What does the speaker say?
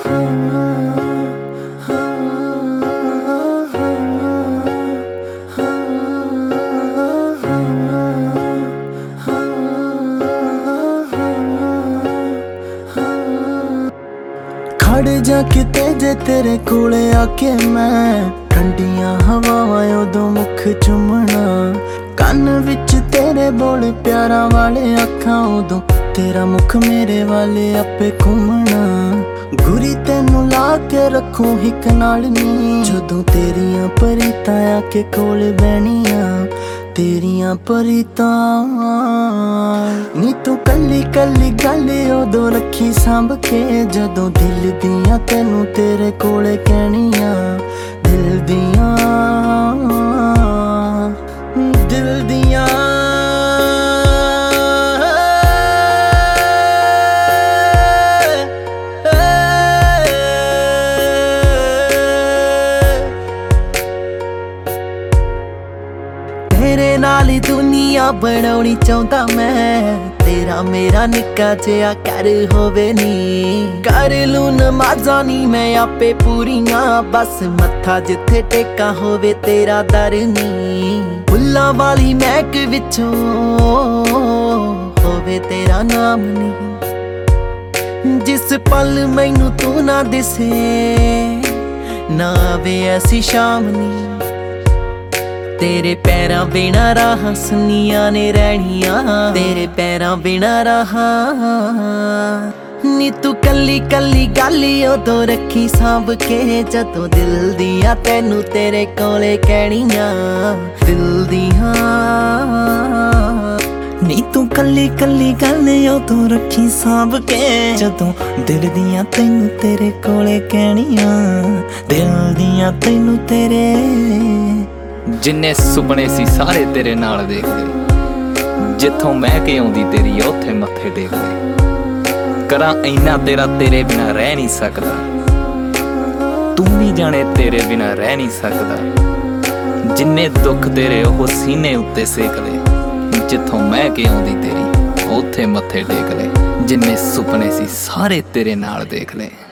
खड़ जा किते जे तेरे कोले आके मैं ठंडियां हवावां उदों मुख चुमना कन विच तेरे बोल प्यारा वाले अखां उदों तेरा मुख मेरे वाले आपे घूमना गुरी तेनू ला के रखूं हिक नाल नी जदों तेरियां परीतां आके कोल बैणियां तेरियां परीतां नी तू कल्ली कल्ली गल उदों रखी सांभ के जदों दिल दियां तेनू तेरे कोले कहनियां दिल दियां दिल दियां तेरे नाल ही दुनिया बनाउणी चाहुंदा मैं तेरा मेरा निक्का जिहा घर होवे नी कर लूं नमाज़ां नी मैं आपे पूरियां बस मत्था जिथे टेका होवे तेरा दर नी फुल्लां वाली महक विचों होवे तेरा नाम नी जिस पल मैनू तू ना दिसे ना आवे ऐसी शाम नी तेरे पैरां बिना राह सुनिया ने रहनियां तेरे पैरां बिना राह नी तू कल्ली कल्ली गल उदों रखी सांभ के जदों दिल दियां तेनू तेरे कोले कहनियां दिल दियां नी तू कल्ली कल्ली गल उदों रखी सांभ के जदों दिल दियां तेनू तेरे कोले कहनियां दिल दियां तेनू तेरे जिन्ने सुपने सी सारे तेरे नाल देख ले जिथों मैं के आउंदी तेरी उत्थे मत्थे टेक ले करा इन्ना तेरा तेरे बिना रह नहीं सकदा तू भी जाने तेरे बिना रह नहीं सकदा जिन्ने दुख तेरे ओह सीने उत्ते सेक ले जिथों मैं के आउंदी तेरी उत्थे मत्थे टेक ले जिन्ने सुपने सी सारे तेरे नाल देख ले।